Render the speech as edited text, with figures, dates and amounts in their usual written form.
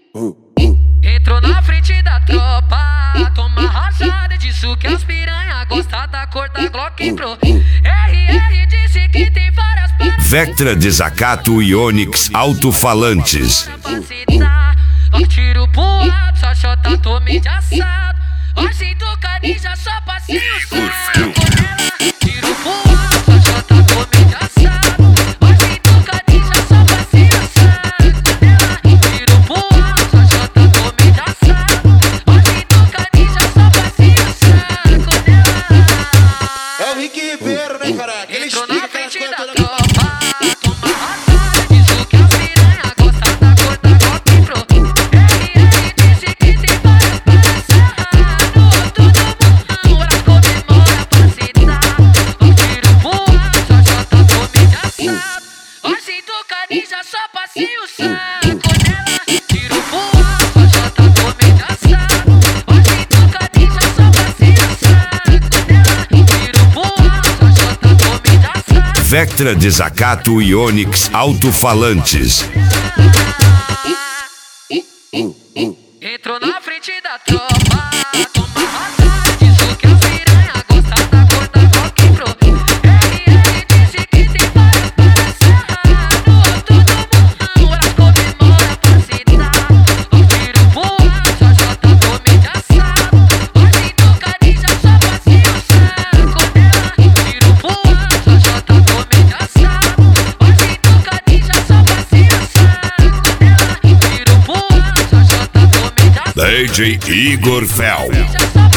Entrou na frente da tropa, toma rajada, disso que as piranha gosta da cor da Glock Pro. RR disse que tem várias paradas. Vectra Desacato e Onix Alto-Falantes. Ó tiro pro alto, só chota, tome de assado. Hoje do Canija, só passinho saco. Tiro pro alto, só chota, tome de assado. Hoje do Canija, só passinho saco. Tiro pro alto, só chota, tome de assado. Hoje do Canija, só passinho saco. É o Rick Ribeiro, né, cara? Ele Entrou explica na aquelas frente coisas da todas. tropa, toma rajada, disso que as piranha gosta da cor da Glock Pro. RR disse que tem várias paradas cerrado. Todo mundo ela comemora pra citar. Ó tiro pro alto, só chota, tome de assado. Hoje do Canija, só passinho saco nela. Tiro pro alto, só chota, tome de assado. Hoje do Canija, só passinho saco nela. Tiro pro alto, só chota, tome de assado. Vectra Desacato e Onix Alto-Falantes. Entrou na frente da tropa, toma rajada, disso que as piranha gosta da cor da Glock Pro. RR disse que tem várias paradas cerrado. Todo mundo ela comemora pra citar. Ó tiro pro alto, só chota, tome de assado. Hoje do Canija, só passinho saco nela. Tiro pro alto, só chota, tome de assado. Hoje do Canija, só passinho saco nela. Tiro pro alto, só chota, tome de assado. DJ Igor Fel. Já só